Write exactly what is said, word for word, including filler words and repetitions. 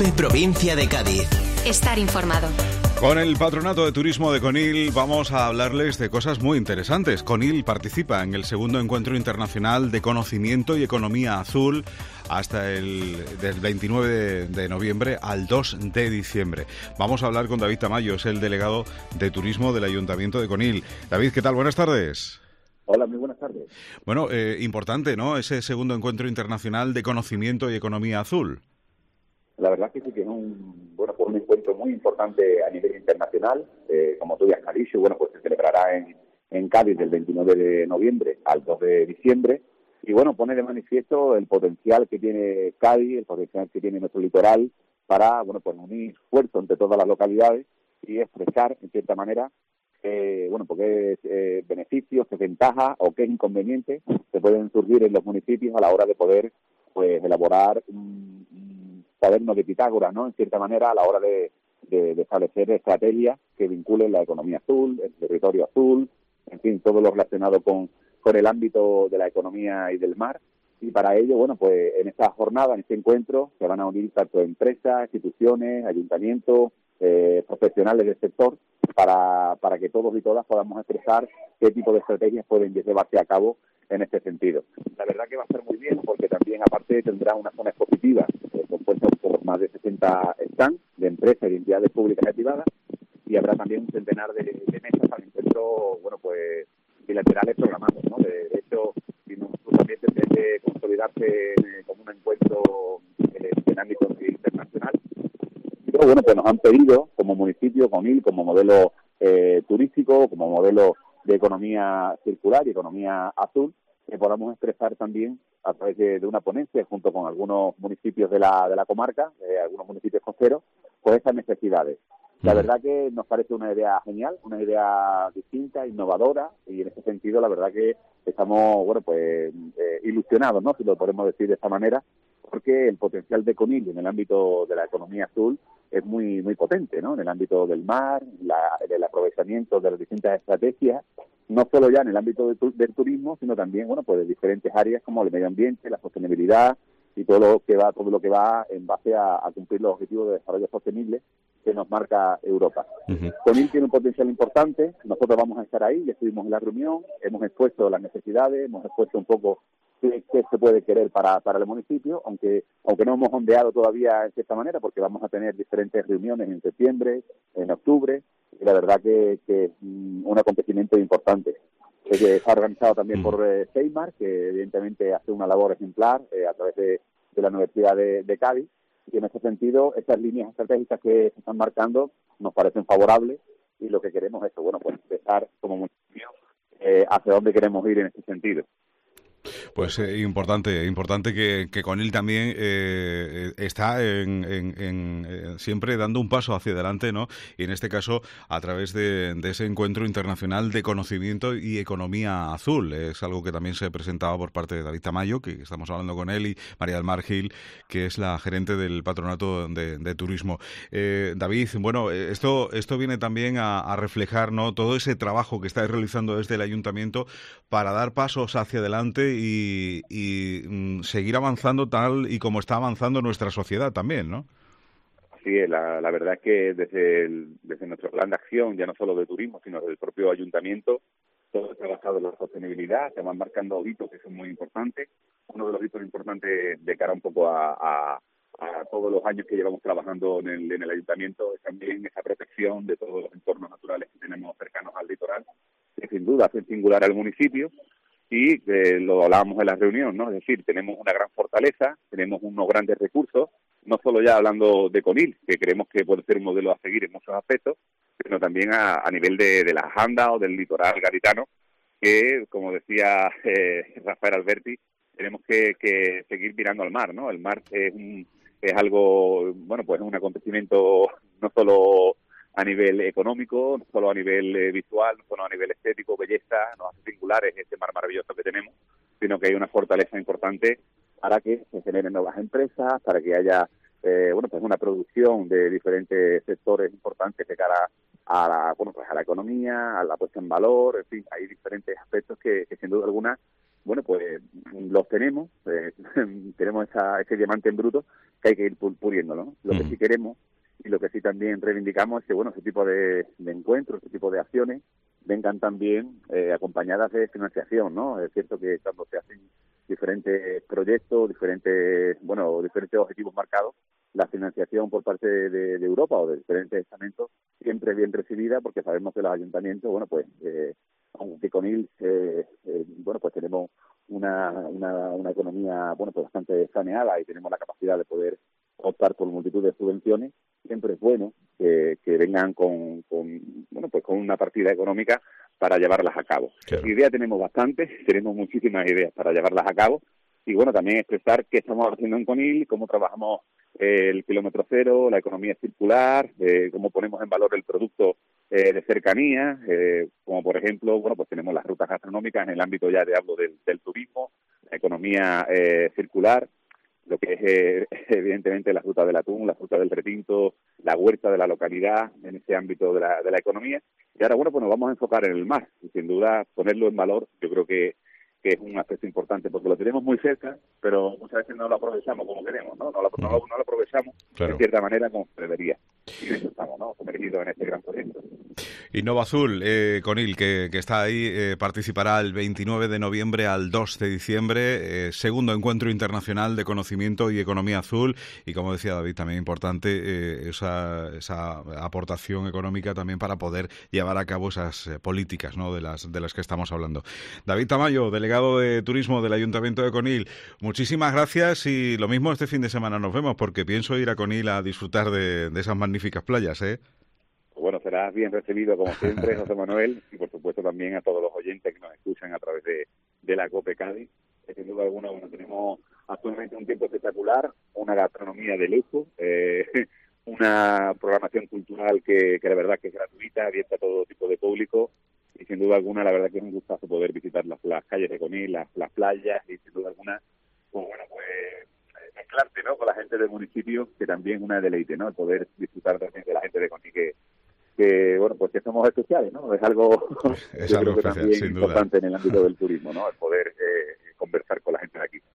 COPE Provincia de Cádiz. Estar informado. Con el Patronato de Turismo de Conil vamos a hablarles de cosas muy interesantes. Conil participa en el segundo encuentro internacional de conocimiento y economía azul hasta el del veintinueve de, de noviembre al dos de diciembre. Vamos a hablar con David Tamayo, es el delegado de turismo del Ayuntamiento de Conil. David, ¿qué tal? Buenas tardes. Hola, muy buenas tardes. Bueno, eh, importante, ¿no? Ese segundo encuentro internacional de conocimiento y economía azul. La verdad que sí que es un, bueno, pues un encuentro muy importante a nivel internacional. Eh, como tú ya has dicho, bueno, pues se celebrará en, en Cádiz del veintinueve de noviembre al dos de diciembre. Y bueno, pone de manifiesto el potencial que tiene Cádiz, el potencial que tiene nuestro litoral para, bueno, pues unir esfuerzos entre todas las localidades y expresar, en cierta manera, eh, bueno, porque eh, beneficios, qué ventajas o qué inconvenientes se pueden surgir en los municipios a la hora de poder, pues, elaborar un, un cuaderno de Pitágoras, ¿no?, en cierta manera, a la hora de, de, de establecer estrategias que vinculen la economía azul, el territorio azul, en fin, todo lo relacionado con, con el ámbito de la economía y del mar. Y para ello, bueno, pues en esta jornada, en este encuentro, se van a unir tanto empresas, instituciones, ayuntamientos, eh, profesionales del sector, para, para que todos y todas podamos expresar qué tipo de estrategias pueden llevarse a cabo en este sentido. La verdad que va a estar muy bien porque también aparte tendrá una zona expositiva eh, compuesta por más de sesenta stands de empresas y entidades públicas y privadas, y habrá también un centenar de, de mesas para encuentros, bueno, pues bilaterales programados, ¿no? De, de hecho, si no, también tendrá que consolidarse eh, como un encuentro eh, en ámbito internacional. Pero bueno, pues nos han pedido como municipio, Conil, como modelo eh, turístico, como modelo de economía circular y economía azul, que podamos expresar también a través de, de una ponencia junto con algunos municipios de la de la comarca, eh, algunos municipios costeros, pues esas necesidades. La verdad que nos parece una idea genial, una idea distinta, innovadora, y en ese sentido la verdad que estamos, bueno, pues eh, ilusionados, ¿no?, si lo podemos decir de esta manera, porque el potencial de Conil en el ámbito de la economía azul es muy muy potente, ¿no?, en el ámbito del mar, la, el aprovechamiento de las distintas estrategias, no solo ya en el ámbito de tu, del turismo, sino también, bueno, pues de diferentes áreas como el medio ambiente, la sostenibilidad y todo lo que va todo lo que va en base a, a cumplir los objetivos de desarrollo sostenible que nos marca Europa. Uh-huh. Conil tiene un potencial importante, nosotros vamos a estar ahí, ya estuvimos en la reunión, hemos expuesto las necesidades, hemos expuesto un poco qué, qué se puede querer para, para el municipio, aunque aunque no hemos ondeado todavía de esta manera, porque vamos a tener diferentes reuniones en septiembre, en octubre, y la verdad que, que es un acontecimiento importante. Está organizado también uh-huh. por eh, Seymar, que evidentemente hace una labor ejemplar eh, a través de, de la Universidad de, de Cádiz, y en ese sentido, estas líneas estratégicas que se están marcando nos parecen favorables, y lo que queremos es, bueno, pues empezar como municipio eh, hacia dónde queremos ir en este sentido. Pues eh, importante, importante que, que Conil también eh, está en, en, en, eh, siempre dando un paso hacia adelante, ¿no? Y en este caso a través de, de ese encuentro internacional de conocimiento y economía azul. Es algo que también se presentaba por parte de David Tamayo, que estamos hablando con él, y María del Mar Gil, que es la gerente del Patronato de, de Turismo. Eh, David, bueno, esto esto viene también a, a reflejar, ¿no?, todo ese trabajo que estáis realizando desde el Ayuntamiento para dar pasos hacia adelante y, y mm, seguir avanzando tal y como está avanzando nuestra sociedad también, ¿no? Sí, la, la verdad es que desde, el, desde nuestro plan de acción, ya no solo de turismo, sino del propio ayuntamiento, todo está basado en la sostenibilidad, se van marcando hitos que son muy importantes. Uno de los hitos importantes de cara un poco a, a, a todos los años que llevamos trabajando en el, en el ayuntamiento es también esa protección de todos los entornos naturales que tenemos cercanos al litoral, que sin duda hace singular al municipio. Y eh, lo hablábamos en la reunión, ¿no? Es decir, tenemos una gran fortaleza, tenemos unos grandes recursos, no solo ya hablando de Conil, que creemos que puede ser un modelo a seguir en muchos aspectos, sino también a, a nivel de, de las andas o del litoral gaditano, que, como decía eh, Rafael Alberti, tenemos que, que seguir mirando al mar, ¿no? El mar es, un, es algo, bueno, pues es un acontecimiento no solo a nivel económico, no solo a nivel eh, visual, no solo a nivel estético, belleza, nos hace singulares este mar maravilloso que tenemos, sino que hay una fortaleza importante para que se generen nuevas empresas, para que haya eh, bueno, pues una producción de diferentes sectores importantes de cara a la, bueno, pues a la economía, a la puesta en valor, en fin, hay diferentes aspectos que, que sin duda alguna bueno, pues los tenemos, eh, tenemos esa, ese diamante en bruto que hay que ir puliéndolo, ¿no? Lo que sí queremos y lo que sí también reivindicamos es que, bueno, ese tipo de, de encuentros, ese tipo de acciones vengan también eh, acompañadas de financiación, ¿no? Es cierto que cuando se hacen diferentes proyectos, diferentes, bueno, diferentes objetivos marcados, la financiación por parte de, de Europa o de diferentes estamentos siempre es bien recibida, porque sabemos que los ayuntamientos, bueno, pues, eh, aunque con I L S, eh, eh, bueno, pues tenemos una, una, una economía, bueno, pues bastante saneada y tenemos la capacidad de poder optar por multitud de subvenciones, siempre es bueno que, que vengan con, con, bueno, pues con una partida económica para llevarlas a cabo. Claro. Ideas tenemos bastantes, tenemos muchísimas ideas para llevarlas a cabo, y bueno, también expresar qué estamos haciendo en Conil, cómo trabajamos eh, el kilómetro cero, la economía circular, eh, cómo ponemos en valor el producto eh, de cercanía, eh, como por ejemplo, bueno, pues tenemos las rutas gastronómicas en el ámbito ya de hablo del, del turismo, la economía eh, circular, lo que es eh, evidentemente la fruta del atún, la fruta del retinto, la huerta de la localidad en ese ámbito de la, de la economía. Y ahora, bueno, pues nos vamos a enfocar en el mar y sin duda ponerlo en valor, yo creo que que es un aspecto importante, porque lo tenemos muy cerca, pero muchas veces no lo aprovechamos como queremos, ¿no? No lo, no lo, no lo aprovechamos claro. de cierta manera como se debería. Y en eso estamos, ¿no? Sumergidos en este gran proyecto. Innova Azul, eh, Conil, que, que está ahí, eh, participará el veintinueve de noviembre al dos de diciembre, eh, segundo encuentro internacional de conocimiento y economía azul, y como decía David, también importante eh, esa, esa aportación económica también para poder llevar a cabo esas eh, políticas, ¿no?, de las, de las que estamos hablando. David Tamayo, delegado de Turismo del Ayuntamiento de Conil, muchísimas gracias, y lo mismo este fin de semana nos vemos, porque pienso ir a Conil a disfrutar de, de esas magníficas playas, ¿eh? Bueno, serás bien recibido como siempre, José Manuel, y por supuesto también a todos los oyentes que nos escuchan a través de, de la COPE Cádiz. Sin duda alguna, bueno, tenemos actualmente un tiempo espectacular, una gastronomía de lujo, eh, una programación cultural que, que la verdad que es gratuita, abierta a todo tipo de público, y sin duda alguna la verdad que es un gustazo poder visitar las, las calles de Conil, las, las playas, y sin duda alguna, pues bueno, pues mezclarte, ¿no?, con la gente del municipio, que también es una deleite, ¿no?, el poder disfrutar también de la gente de Conil, que que bueno, pues que somos especiales, ¿no? Es algo, es yo algo creo que especial, también sin importante duda. en el ámbito del turismo, ¿no? El poder eh, conversar con la gente de aquí.